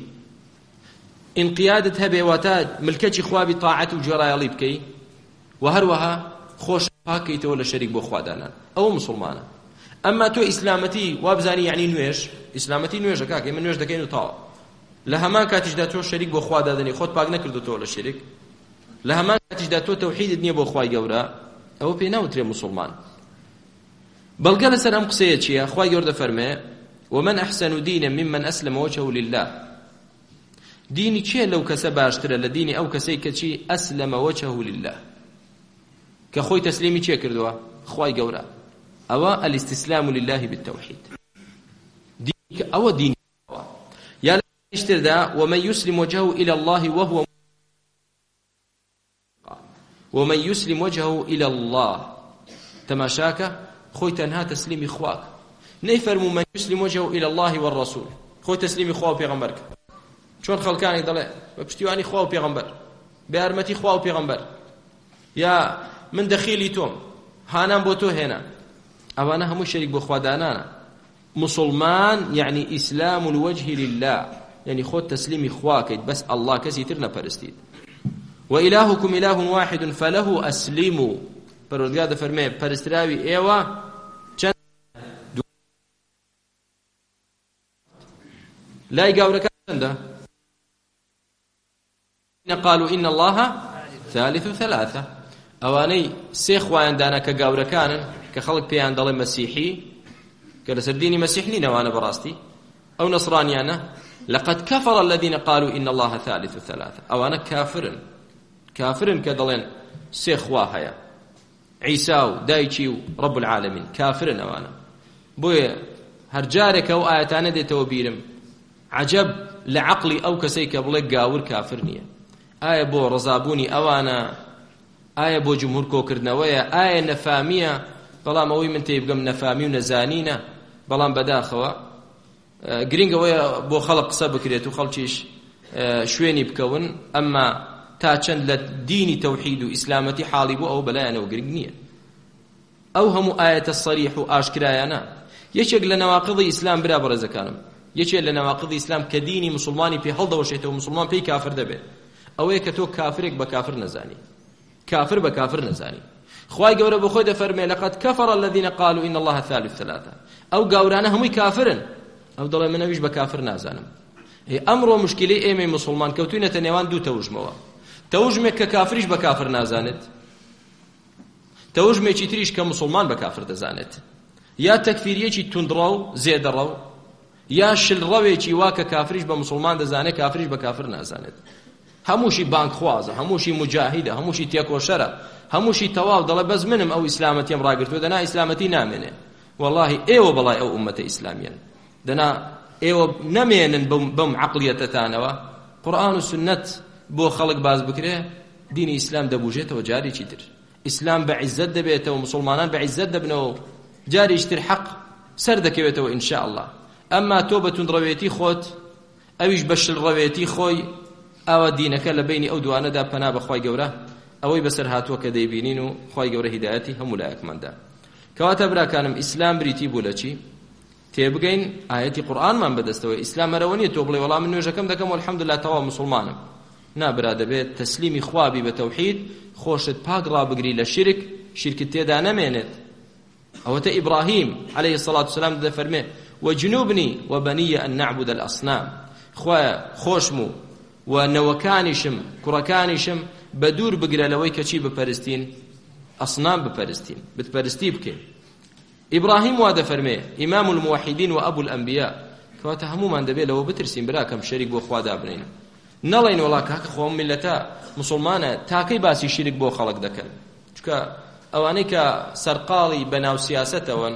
ئینقیادت هەبێ واتە ملکەتی خوا بی تاعەت و گوێڕایەڵی بکەی، و هەروەها خۆش پاکەیتەوە لە شەریک بۆ خوا دانان، ئەوە مسلمانە. ئەمما تۆ ئیسلامەتی وابزانی یعنی نوێژ، ئیسلامەتی نوێژە کاکە ئێمە نوێژ دەکەین و تاوە، لە هەمان کاتیشدا تۆ شەریک بۆ خوا دادنی، خۆت پاک نەکردوتەوە لە شەریک، لە هەمان کاتیشدا تۆ تەوحیدت نییە بۆ خوای گەورە، ئەوە پێی ناوترێ مسلمان. بەڵگە لەسەر ئەم قسەیە چییە؟ خوای گەورە دەفەرمێ ومن أحسن دينا ممن أسلم وجهه لله. دینی چیە لەو کەسە باشترە لە دینی ئەو کەسەی کە چی؟ ئەسلم وجهه لله، کە خۆی تەسلیمی چێ کردووە؟ خوای گەورە. ئەوە الاستسلام لله بالتوحيد، ئەوە دینی. یا لە شتردا ومن يسلم وجهه إلى الله وهو ومن يسلم وجهه إلى الله، تماشاکە خۆی تەنها تەسلیمی خواک، نەیفەرموو من يسلم وجهه إلى الله والرسول، خۆی تەسلیمی خوا و پێغەمبەر کە، چۆن خەڵکانی دەڵێ بە پشتیوانی خوا و پێغەمبەر، بە یارمەتی خوا و پێغەمبەر، یا من دەخیلی تۆم، هانام بۆ تۆ هێنا، ئەوانە هەموو شەریک بۆ خوا دانانە. مسلمان یعنی ئیسلام الوجه لله، یعنی خۆت تەسلیمی خواکەیت، بەس ئەڵڵا کەسی تر نەپەرستیت. وإلهكم إله واحد فله أسلموا، پەروەردگار دەفەرمێ پەرستراوی ئێوە چەند لای گاورەکان چەندە؟ قالوا إن الله ثالث ثلاثة، ئەوانەی سێ خوایان دانا کە گاورەکانن، کە خەڵک پێیان دەڵێ مەسیحی، کە لەسەر دینی مەسیح نینەوانە بەڕاستی، ئەو نەسڕانیانە لقد كفر الذين قالوا إن الله ثالث ثلاثة، ئەوانە کافرن، کافرن کە دەڵێن سێ خوا هەیە، عیسا و دایکی و ڕەب العالمین، کافرن ئەوانە. بۆیە هەر جارێکە ئەو ئاەتانە دێتەوە بیرم، عەجەب لە عەقڵی ئەو کەسەی کە بڵێ گاور کافر نییە. ئایا بۆ ڕزابوونی ئەوانە، ئایا بۆ جمهور کۆکردنەوەیە، ئایا نەفامیە؟ بەڵام ئەوەی من تێی بگەم نەفامی و نەزانینە. بەڵام بەداخەوە گرنگەوەیە بۆ خەڵک قسە بکرێت و خەڵکیش شوێنی بکەون، ئەمما تا چەند لە دینی تەوحید و ئیسلامەتی حاڵی بوو ئەو بەلایەنەوە گرنگ نییە. ئەو هەموو ئاەتە سەریح و ئاشکرایانە. یەکێک لە نەواقیضی ئیسلام برا بەڕێزەکانم، یەکێک لە نەواقیضی ئیسلام کە دینی مسلمانی پێ هەڵدەوەشێتەوە مسلمان پێی کافر دەبێت، ئەوەیە کە تۆ کافرێک بە کافر نەزانی، کافر بە کافر نەزانی. خوای گەورە بۆ خۆی دەفەرمێ لەقەد کەفەڕ الذین قالوا إن الله ثالث ثلاثة. ئەو گاورانە هەمووی کافرن، ئەو دەڵێ من ئەویش بە کافر نازانم. ئەمڕۆ مشکلەی ئێمەی مسلمان کەوتوینەتە نێوان دوو تەوژمەوە، تەوژمێک کە کافریش بە کافر نازانێت، تەوژمێکی تریش کە مسلمان بە کافر دەزانێت، یا تەکفیریەکی توندڕە و زێدەڕە و یا شلڕەوێکی وا کە کافریش بە مسلمان دەزانێت کافریش بە کافر نازانێت. هەمووشی بانکخوازە، هەمووشی مجاهیدە، هەمووشی تێکۆشەرە، هەمووشی تەواو دەڵێ بەس منم ئەو ئیسلامەتیم ڕاگرتووە، دەنا ئیسلامەتی نامێنێ. وەڵڵاهی ئێوە بەڵای ئەو ئومەتە ئیسلامیان، دەنا ئێوە نەمێنن بەم عەقڵیەتەتانەوە. قورئان و سنەت بۆ خەڵک باز بکرێ، دینی ئیسلام دەبوژێتەوە جارێکی تر، ئیسلام بە عیزەت دەبێتەوە، مسلمانان بە عیزەت دەبنەوە، جارێکی تر حەق سەر دەکەوێتەوە ئینشاء الله. ئەمما تۆ بە توندڕەوێتی خۆت، ئەویش بە شلڕەوێتی خۆی، ئەوە دینەکە لە بینی ئەو دوانەدا پەنا بەخوای گەورە ئەوەی بەسەر هاتووە کە دەیبینین و خوای گەورە هیدایەتی هەموو لایەکماندا. کەواتە براکانم ئیسلام بریتی بوو لە چی؟ تێبگەین ئاەتی قورئانمان بەدەستەوە. ئیسلام هەرەوە نییە تۆ بڵێ وەڵام من نوێژەکەم دەکەم والحەمدولله تەواو مسلمانم. نابرا، دەبێت تەسلیمی خوابی بە تەوحید، خۆشت پاک ڕابگری لە شرک، شرکت تێدا نەمێنێت. ئەوەتە ئیبراهیم عەلەیهی السەڵاتو وەسەلام دەفەرمێ وەجنوبنی وبەنیە ئەن نەعبودە الئەصنام، خوایە خۆشم و نەوەکانیشم کوڕەکانیشم بە دوور بگرە لەوەی کە چی بپەرستین؟ ئەصنام بپەرستین، بتپەرستی بکەین. ئیبراهیم وا دەفەرمێ ئیمام الموحیدین و ئەبو الئەنبیا، کەواتە هەمومان دەبێت لەوە بترسین براکەم شەریک بۆ خوا دابنین، نەڵێن وڵا کاکە خۆم میلەتە مسلمانە تاکەی باسی شیرک بۆ خەڵک دەکەن، چونکە ئەوانەی کە سەرقاڵی بەناو سیاسەتەوەن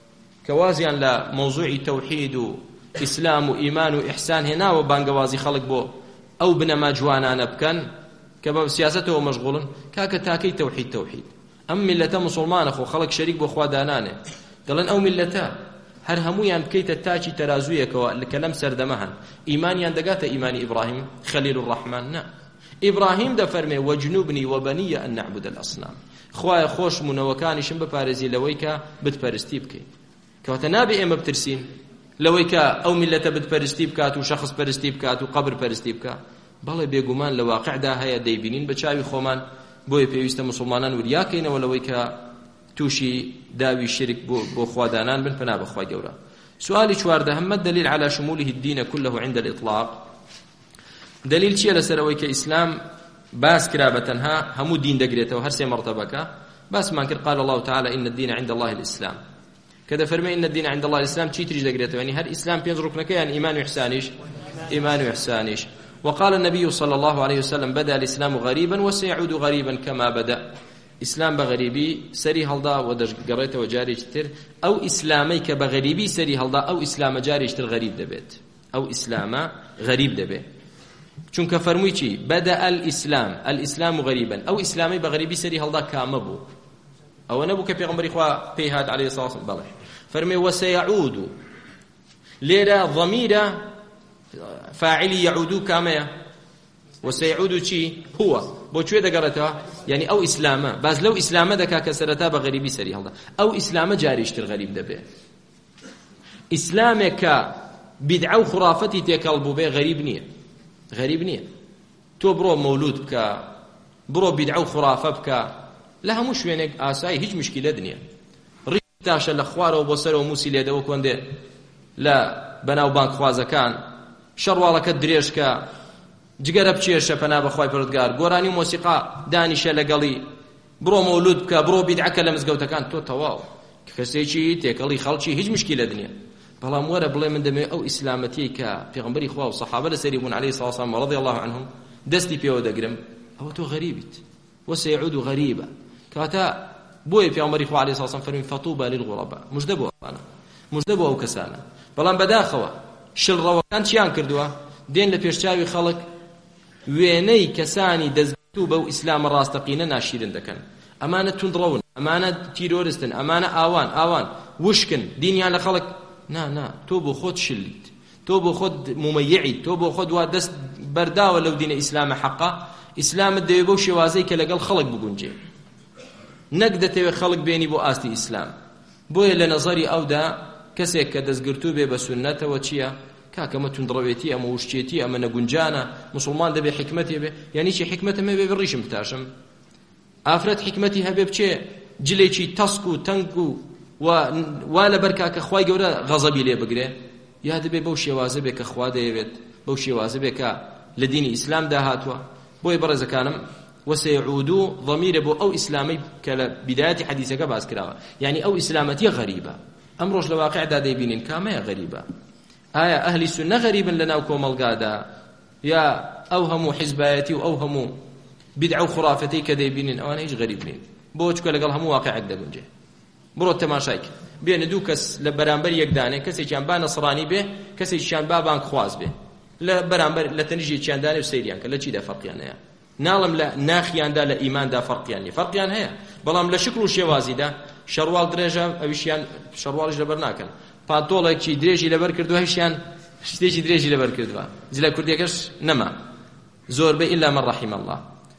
کە وازیان لە مەوزوعی تەوحید و ئیسلام و ئیمان و ئیحسان هێناوە بانگەوازی خەڵک بۆ ئەو بنەما جوانانە بکەن کە بە سیاسەتەوە مەشغوڵن، کاکە تاکەی تەوحید تەوحید. ئەم میلەتە مسلمانە خۆ خەڵک شەریک بۆ خوا دانانێ، دەڵێن ئەو میلەتە هەر هەمویان بکەیتە تاچی تەرازویەکەوە کە لەم سەردەمە هەن، ئیمانیان دەگاتە ئیمانی ئیبراهیم خەلیل الرەحمان؟ نا، ئیبراهیم دەفەرمێ وەجنوبنی وبەنیە ئەن نەعبودە الئەصنام، خوایە خۆشم و نەوەکانیشم بپارێزی لەوەی کە بتپەرستی بکەین. کەواتە نابێ ئێمە بترسین لەوەی کە ئەو میلەتە بتپەرستی بکات و شەخص پەرستی بکات و قەبر پەرستی بکات. بەڵێ بێگومان لە واقعدا هەیە، دەیبینین بە چاوی خۆمان، بۆیە پێویستە مسلمانان وریاکەینەوە لەوەی کە تووشی داوی شرک بۆ خوادانان بن، پەنا بەخوای گەورە. سؤالی چواردەهەم ما الدليل على شموله الدين كله عند الإطلاق؟ دلیل چیە لەسەرەوەی کە ئیسلام باس کرا بە تەنها هەموو دین دەگرێتەوە هەر سێ مەرتەبەکە؟ باسمان کرد قال الله تعالى إن الدين عند الله الإسلام، کە دەفەرمێ إن الدين عند الله الإسلام چی تریش دەگرێتەوە؟ یعنی هەر ئیسلام پێنج ڕوکنەکە یان ئیمان و ئیحسانیش؟ إيمان وإحسانيش. وقال النبي صلى الله عليه وسلم بدأ الإسلام غريبا وسيعود غريبا كما بدأ. إسلام بغريبي سري هلدا ودرج قريته وجاري اشتر، أو إسلامي كبغريبي سري هلدا، أو إسلام جاري اشتر غريب دبيت، أو إسلام غريب دبيت. چونك فرموي چی بدأ الإسلام، الإسلام غريبا، أو إسلامي بغريبي سري هلدا كامبو، أو نبو كبيغمبري خوا بيهاد عليه الصلاة والسلام بلح فرمي وسيعود ليرا ضميرا فاعلي يعود كاميا وسيعود چی هو بۆ کوێ دەگەڕێتەوە؟ یعنی ئەو ئیسلامە باز لەو ئیسلامە دەکا کە سەرەتا بە غەریبی سەری هەڵدا، ئەو ئیسلامە جاریشتر غەریب دەبێت. ئیسلامێک کە بیدعە و خوڕافەتی تێکەڵ بوو بێ غەریب نییە، غەریب نییە. تۆ بڕۆ مەولود بکە، بڕۆ بیدعە و خوڕافە بکە، لە هەموو شوێنێک ئاسایی هیچ مشکلەت نییە. ڕیش تاشە لە خوارەوە بۆ سەرەوە موسی لێدەوە کۆندێ لە بەناو بانکخوازەکان، شەڕواڵەکە درێژکە، جگەرە بچێشە پەنا بەخوای پەروەردگار، گۆرانی و مۆسیقا دانیشە لەگەڵی، بڕۆ مەولود بکە، بڕۆ بیدعەکە لە مزگەوتەکان، تۆ تەواو کەسێکی تێکەڵی خەڵکی هیچ مشکلەت نییە. بەڵام وەرە بڵێ من دەمێ ئەو ئیسلامەتی کە پێغەمبەری خوا و سەحابە لەسەری بوون عەلەیهی سڵاو وسەلام ڕەضی الله عنهم دەستی پێوە دەگرم، ئەوە تۆ غەریبیت، وسيعود غەریبە. کەواتە بۆیە پێغەمبەری خوا عەلەیهی سڵاو وسەلام فەرمی فەطوبى للغرباء، موژدە بۆ ئەوانە، موژدە بۆ ئەو کەسانە. بەڵام بەداخەوە شڵڕەوەکان چیان کردووە؟ دێن لە پێشچاوی خەڵک وێنەی کەسانی دەستگرتوو بەو ئیسلامە ڕاستەقینە ناشیرن دەکەن. ئەمانە توندڕەون، ئەمانە تیرۆریستن، ئەمانە ئاوان ئاوان وشکن دینیان لە خەڵک. نا نا تۆ بۆ خۆت شلیت، تۆ بۆ خۆت ممەیعیت، تۆ بۆ خۆت وا دەست بەرداوە لەو دینە ئیسلامە حەقا. ئیسلامت دەوێت بەو شێوازەی کە لەگەڵ خەڵک بگونجێ، نەک دەتەوێت خەڵک بێنی بۆ ئاستی ئیسلام. بۆیە لە نەزەری ئەودا کەسێک کە دەستگرتوو بێ بە سونەتەوە چییە؟ کاکەمە توندڕەوێتی، ئەمە وشتێتی، ئەمە نەگونجانە، مسلمان دەبێ حکمەتێ بێ. یعنی چی حکمەتە مێ بێ بڕیشم بتاشم؟ ئافرەت حکمەتی هەبێ بچێ جلێکی تەسک و تەنگ و وا لەبەر کاکە خوای گەورە غەزەبی لێ بگرێ؟ یا دەبێ بەو شێوازە بێ کە خوا دەیەوێت، بەو شێوازە بێ کە لە دینی ئیسلام داهاتووە. بۆی بەڕێزەکانم وسيعودوا ضمير بو أو إسلامي كبداية حديثك باز كراوة، يعني أو إسلامتي غريبة. أمرش لواقع دا ديبينين كامية غريبة. آية أهل السنة غريبا لنا وكوم القادة، يا أوهموا حزبايتي وأوهموا بدعوا خرافتي كديبينين، أو أنا إيش غريبين بوش كلا قال هم واقع دا قنجي برو تماشايك بين دوكس لبرامبر يقداني كسي كان با نصراني به كسي كان با بانك خواز به لبرامبر لتنجي كان داني وسيريان كلا شي دا فرق يعني ناڵم لە ناخیاندا لە ئیماندا فەرقیان نیە، فەرقیان هەیە، بەڵام لە شکل و شێوازیدا شەروال درێژە ئەویشیان شەرواڵیش لەبەر ناکەن، پانتۆڵێکی درێژی لەبەر کردووە هیچیان شتێکی درێژی لەبەر کردووە. جلە کوردیەکەش نەما زۆربەی ئیلا مەن ڕەحیمە الله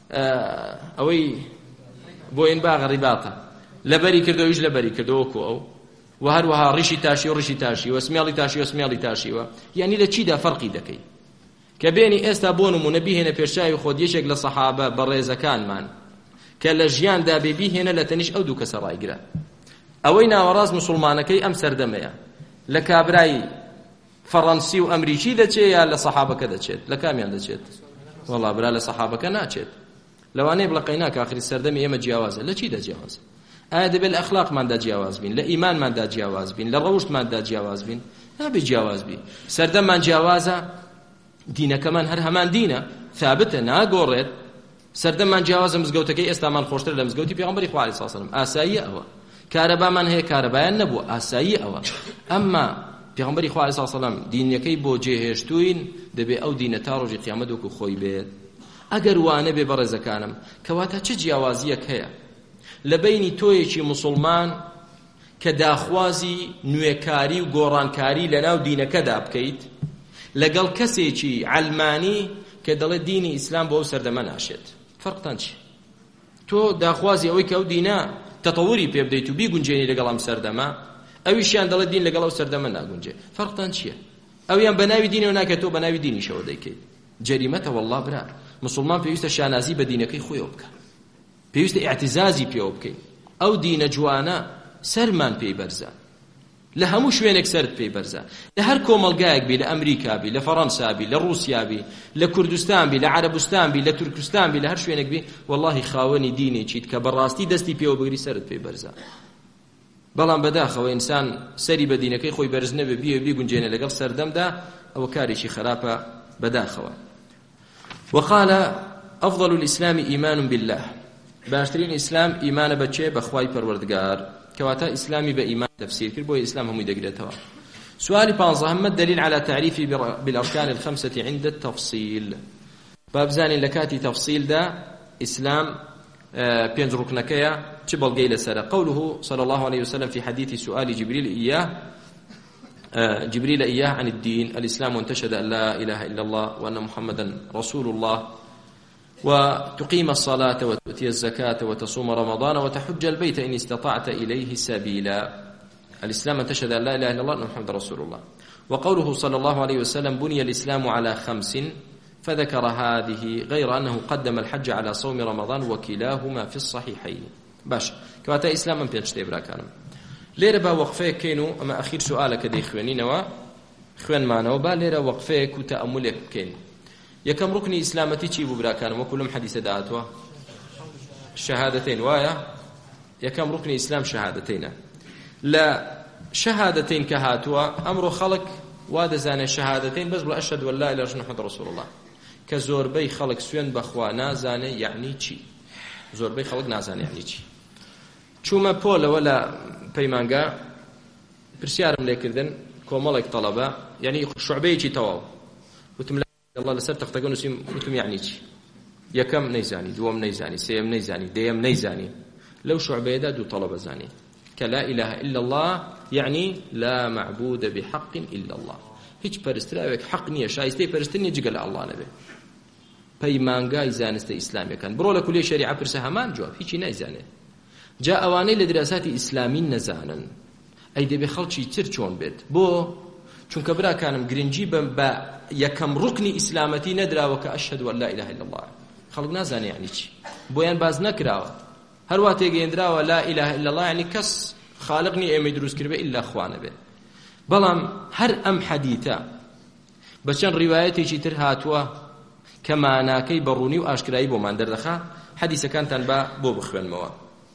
ئەوەی بۆین باغە ڕیباتە لەبەری کردەوە هیچ لەبەری کردەوە وەکو ئەو و هەروەها ڕیشی تاشی و ڕیشی تاشی و سمێڵی تاشی و سمێڵی تاشیوە. یعنی لە چیدا فەرقی دەکەی؟ کە بێنی ئێستا بۆ نمونە بیهێنە پێشچاوی خۆت یەکێک لە سەحابە بەڕێزەکانمان کە لە ژیاندا بێ بیهێنە لە تەنیش ئەو دوو کەسە ڕایگرە. ئەوەی ناوەڕاست مسلمانەکەی ئەم سەردەمەیە لە کابرای فەڕەنسی و ئەمریکی دەچێت یا لە سەحابەکە دەچێت؟ لە کامیان دەچێت؟ وەڵا برا لە سەحابەکە ناچێت. لەوانەیە بڵە قەیناکە ئاخری سەردەمی ئێمە جیاوازە. لە چی دەجیاوازە؟ ئایا دەبێت لە ئەخلاقماندا جیاواز بین، لە ئیمانماندا جیاواز بین، لە ڕەوشتماندا جیاواز بین؟ نابێ جیاواز بی. سەردەممان جیاوازە، دینەکەمان هەر هەمان دینە، ثابتە، ناگۆڕێت. سەردەممان جیاوازە، مزگەوتەکەی ئێستامان خۆشتر لە مزگەوتی پێغەمبەری خوا عەلەیهی سەلام. ئاساییە ئەوە. کارەبامان هەیە، کارەبایان نەبووە، ئاسایی ئەوە. ئەمما پێغەمبەری خوا عەلەیهی سەلام دینەکەی بۆ جێهێشتوین، دەبێ ئەو دینە تا ڕۆژی قیامەت وەکو خۆی بێت. ئەگەر وانە بێ بەڕێزەکانم کەواتە چه جیاوازیەک هەیە لە بینی تۆیەکی مسلمان کە داخوازی نوێکاری و گۆڕانکاری لەناو دینەکەدا بکەیت لەگەڵ کەسێکی علمانی کە دەڵێ دینی ئیسلام بۆ ئەو سەردەمە ناشێت؟ فەرقتان چی؟ تۆ داخوازی ئەوەی کە ئەو دینە تەتەووری پێ بدەیت و بیگونجێنی لەگەڵ ئەم سەردەمە، ئەویشیان دەڵێ دین لەگەڵ ئەو سەردەمە ناگونجێ. فەرقتان چییە؟ ئەویان بە ناوی دینەوە ناکەێت، تۆ بە ناوی دینیشەوە دەیکەیت. جەریمەتە وەڵڵا برا. مسلمان پێویستە شانازی بە دینەکەی خۆیەوە بکە، پێویستە ئیعتیزازی پێوە بکەین. ئەو دینە جوانە سەرمان پێی بەرزە، لە هەموو شوێنێک سەرت پێی بەرزە، لە هەر کۆمەڵگایەک بی، لە ئەمریکا بی، لە فەڕەنسا بی، لە رووسیا بی، لە کوردستان بی، لە عەرەبستان بی، لە تورکستان بی، لە هەر شوێنێک بی، وەڵڵاهی خاوەنی دینێکیت کە بەڕاستی دەستی پێوە بگری سەرت پێی بەرزە. بەڵام بەداخەوە ئینسان سەری بە دینەکەی خۆی بەرز نەبێ، بیە بیگونجێنێ لەگەڵ سەردەمدا، ئەوە کارێکی خراپە بەداخەوە. وقال أفضل الإسلام إيمان بالله، باشترين إسلام إيمان بچه بخواي پروردگار، كواتا إسلامي بإيمان تفسير كل بوي إسلام هم يدقلتوا. سؤالي بانظهم الدليل على تعريف بالأركان الخمسة عند التفصيل. باب زاني لكاتي تفصيل دا إسلام بينج ركنكيا تبل قيل سرى. قوله صلى الله عليه وسلم في حديث سؤال جبريل إياه جبريل إياه عن الدين الإسلام، وانتشهد أن لا إله إلا الله وأن محمدا رسول الله وتقيم الصلاة وتؤتي الزكاة وتصوم رمضان وتحج البيت إن استطعت إليه سبيلا. الإسلام انتشهد أن لا إله إلا الله وأن محمدا رسول الله. وقوله صلى الله عليه وسلم بني الإسلام على خمس، فذكر هذه غير أنه قدم الحج على صوم رمضان وكلاهما في الصحيحين. باش كواتا إسلاما بينشتي براكانم لێرە با وەقفەیەک کەین و ئەمە ئەخیر سوالەکە دەیخوێنینەوە خوێنمانەوە، با لێرە وەقفەیەک و تەئەمولێک بکەین. یەکەم ڕوکنی ئیسلامەتی چی بوو براکانم؟ وەکو لەم حەدیثە داهاتوە شەهادەتەین، وایە؟ یەکەم ڕوکنی ئیسلام شەهادەتەینە. لە شەهادەتەین کە هاتووە ئەمڕۆ خەڵک وا دەزانێت شەهادەتەین بەس بڵێ ئەشهەدو ئەن لا ئیلاهە ئیلەلله محەممەد ڕەسوول الله، کە زۆربەی خەڵک سوێن بەخوا نازانێ یعنی چی. زۆربەی خەڵک نازانێ یعنی چی. چوومە پۆلەوە لە پەیمانگا پرسیارم لێکردن کۆمەڵێک تەڵەبە، یعنی شوعبەیەکی تەواو، وتم الله لەسەر تەختەکە نووسیم وتم یعنی چی یەکەم نەیزانی دووەم نەیزانی سێم نەیزانی دەیەم نەیزانی لەو شوعبەیەدا دوو تەڵەبە زانی کە لا إله إلا الله يعني لا معبود بحق إلا الله هیچ پەرستراوێک حەق نییە شایستەی پەرستن نییە جگە لە ئەڵڵا نەبێ پەیمانگای زانستە ئیسلامیەکان بڕۆ لە کولێی شەریعە پرسە هەمان جواب هیچی نایزانێ جا ئەوانەی لە دراساتی ئیسلامی نەزانن ئەی دەبێ خەڵکی تر چۆن بێت بۆ چونکە براکانم گرنگی بە یەکەم ڕوکنی ئیسلامەتی نەدراوە کە ئەشهەدو ئەن لا إله إلا الله خەڵک نازانێ یعنی چی بۆیان باز نەکراوە هەروە تێگەیەندراوە لا إله إلا الله یعنی کەس خالق نی ئێمەی دروست کردبێ ئیلا خوا نەبێ بەڵام هەر ئەم حەدیثە بە چەند ڕیوایەتێکی تر هاتووە کە ماناکەی بەڕوونی و ئاشکرایی بۆمان دەردەخا حەدیثەکانتان بە بۆ بخوێنمەوە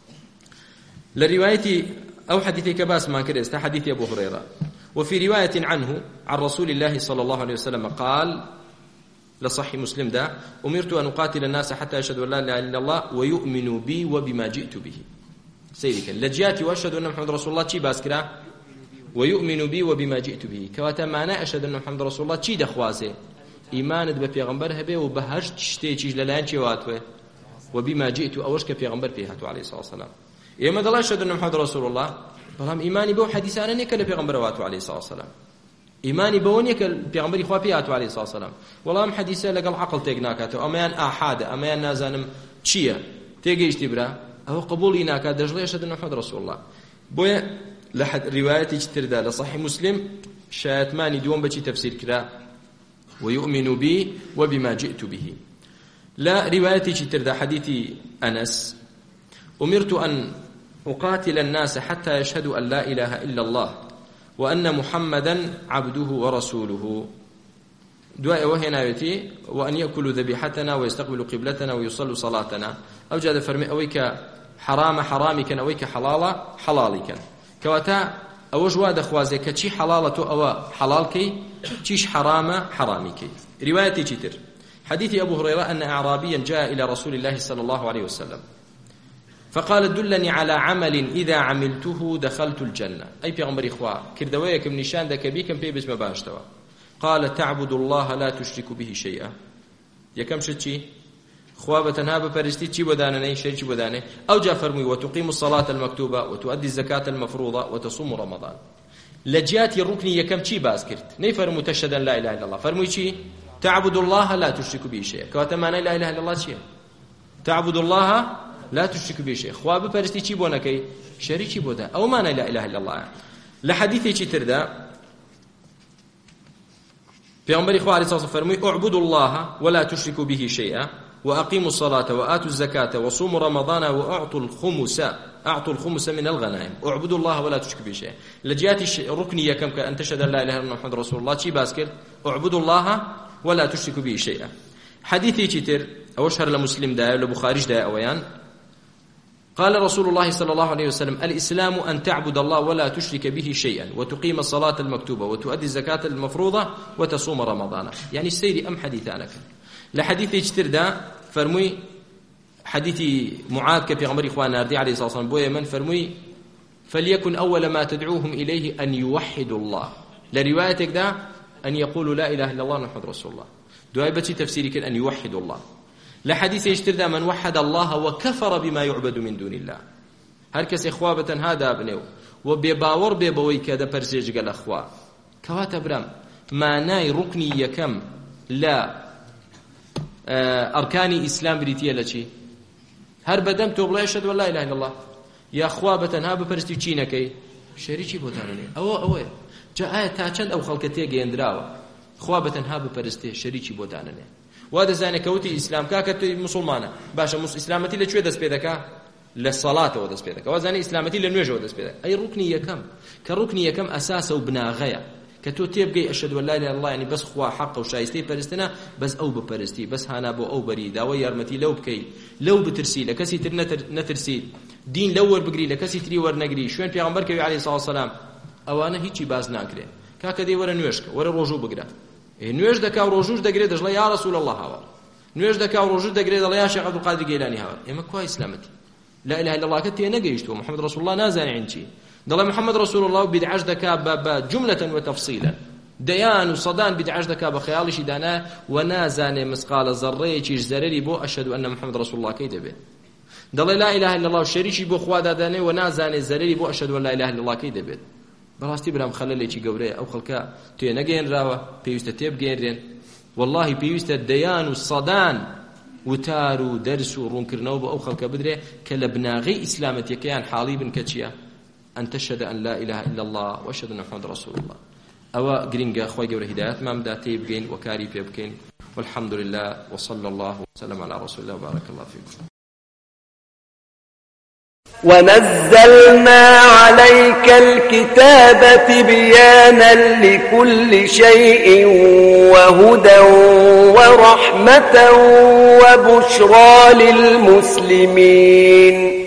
لە ڕیوایەتی أو حديث كباس ما كرست حديث أبو هريرة وفي رواية عنه عن رسول الله صلى الله عليه وسلم قال لصحيح مسلم ده أمرت أن أقاتل الناس حتى يشهدوا أن لا إله إلا الله ويؤمنوا بي وبما جئت به سيدك لجياتي وأشهد أن محمد رسول الله شي باسكرا ويؤمنوا بي وبما جئت به كواتا معنى أشهد أن محمد رسول الله شي دخوازه إيمانت ببيغمبر هبه وبهرش تشتي تشيج للاين شي واتوه وبما جئت أوش كبيغمبر فيها عليه الصلاة والسلام ئێمە دەڵێ ئەشهەدو ئەنە محەممەد ڕەسوڵ الله بەڵام ئیمانی بەو حەدیثانە نییە کە لە پێغەمبەر هاتووە عەلەیهی سڵاو وسەلام ئیمانی بەوە نییە کە پێغەمبەری خوا پێی هاتووە عەلەیهی سڵاو وسەلام وەڵام حەدیثە لەگەڵ عەقڵ تێک ناکاتەوە ئەمەیان ئاحادە ئەمەیان نازانم چییە تێگەیشتی برا ئەوە قبوڵی ناکات دەژڵێ ئەشهەدو ئەنە محەممەد ڕەسوڵ الله بۆیە لە ڕیوایەتێکی تردا لە صحیح مسلم شایەتمانی دووەم بەچی تەفسیر کرا ويؤمن بي وبما جئت به لا روايتي تردا حديث أنس أمرت أن أقاتل الناس حتى يشهدوا أن لا إله إلا الله وأن محمدا عبده ورسوله دعاء وهنا يتي وأن يأكلوا ذبيحتنا ويستقبلوا قبلتنا ويصلوا صلاتنا أو جاد فرمي أويك حرام حرامك أويك حلال حلالك كواتا أو جواد خوازك كشي حلالة أو حلالك تشيش حرام حرامك رواية تيتر حديث أبو هريرة أن أعرابيا جاء إلى رسول الله صلى الله عليه وسلم فقال دلني على عمل إذا عملته دخلت الجنة أي بيغمبر إخوة كردويك من نشان ذاك بيكم بي بسم باشتوا قال تعبد الله لا تشرك به شيئا يكم شتي خواب تنهاب فرستي تشي بدانني شرك بدانه أو جاء فرمي وتقيم الصلاة المكتوبة وتؤدي الزكاة المفروضة وتصوم رمضان لجيات الركن يكم شي باسكرت نيفرمو تشهدا لا إله إلا الله فرمي شي تعبد الله لا تشرك به شيئا كواتما لا إله إلا الله شيئا تعبد الله لا تشرك به شيء خواب فرستي چی بو نکي شريكي بو ده او ما لا اله الا الله لحديثي چی تردا پیغمبر خو عليه الصلاه والسلام فرمي اعبدوا الله ولا تشركوا به شيئا واقيموا الصلاه واتوا الزكاه وصوموا رمضان واعطوا الخمس اعطوا الخمس من الغنائم اعبدوا الله ولا تشركوا به شيئا لجيات الركنيه كم كان تشهد ان لا اله الا الله محمد رسول الله چی باسكر اعبدوا الله ولا تشركوا به شيئا حديثي چی تر او شهر لمسلم ده لبخاري ده اويان قال رسول الله صلى الله عليه وسلم الإسلام أن تعبد الله ولا تشرك به شيئا وتقيم الصلاة المكتوبة وتؤدي الزكاة المفروضة وتصوم رمضان يعني السير أم حديث أنك لحديث يجتر دا فرمي حديث معاذ كفي غمر إخوان ناردي عليه الصلاة والسلام بويا من فرمي فليكن أول ما تدعوهم إليه أن يوحدوا الله لروايتك دا أن يقولوا لا إله إلا الله محمد رسول الله دعاء بتي تفسيرك أن يوحدوا الله لحديث يشترد من وحد الله وكفر بما يعبد من دون الله هر کس اخوابة هذا ابنه وبباور ببوي كذا برسيج قال اخوا كواتا برام ما ناي ركني يكم لا اركان اسلام بريتيه لشي هر بدم توبلا يشهد ولا اله الا الله يا اخوابة هذا برستي چينكي شريكي بوتانني او او جاء تا چند او خلقتي گيندراوا خوابة هذا برستي شريكي بوتانني وهذا زاني كوتي اسلام كاكت مسلمانه باشا مس اسلامتي لچوي دس بيدكا للصلاه ودس بيدكا وزاني اسلامتي لنوجه ودس بيدكا اي ركني يكم كركني يكم اساسه وبناغيه كتو تيبقي اشهد ان لا اله الا الله يعني بس خوا حق وشايستي فرستنا بس او بفرستي بس هانا بو او بريدا ويرمتي لو بكي لو بترسي لكسي نترسي دين لور بقري لكسي تري ور نقري شوين پیغمبر كي عليه الصلاه والسلام اوانا هيچي باز ناكري كاكا دي ور نوشك ور روجو بقرا نوێژ دەکا و ڕۆژوش دەگرێت دەژڵێ یا ڕەسوول الله هاوار نوێژ دەکا و ڕۆژوش دەگرێت دەڵێ یا شێخ عەبدولقادر گەیلانی هاوار ئێمە کوای ئیسلامەتی لا اله الا الله کە تێ نەگەیشتووە محەممەد ڕەسوول الله نازانێ چی دەڵێ محەممەد ڕەسوول الله و بیدعەش دەکا بە جوملەتەن وتەفسیلەن دەیان و سەدان بیدعەش دەکا بە خەیاڵیشی دانا و نازانێ مسقالە زەڕەیەکیش زەرەری بۆ ئەشهەدو ئەنە محەممەد ڕەسوڵ اللهکەی دەبێت دەڵێ لا ئیلاهە ئیلا الله و شەریکی بۆ خوا دادانێ و نازانێ زەرەری بۆ ئەشهەدو ئەن لا ئیلاهە ئیلا اللهکەی دەبێت بەڕاستی برام خەلەلێکی گەورەیە ئەو خەڵکە توێ نەگەێنراوە پێویستە تێبگەێنرێن واللهی پێویستە دەیان و سەدان وتار و دەرس و ڕوونکردنەوە بۆ ئەو خەڵکە بدرێ کە لە بناغی ئیسلامەتیەکەیان حاڵی بن کە چییە ئەن تەشهەدە ئەن لا ئیلاهە ئیلا الله وەشهەدە ئەنە محەممەد ڕەسوڵ الله ئەوە گرنگە خۆی گەورە هیدایەتمان بدات تێی بگەین و کاری پێ بکەین والحمد لله وصلى الله وسلم على رسول الله وبارك الله فيكم ونزلنا عليك الكتاب تبيانا لكل شيء وهدى ورحمة وبشرى للمسلمين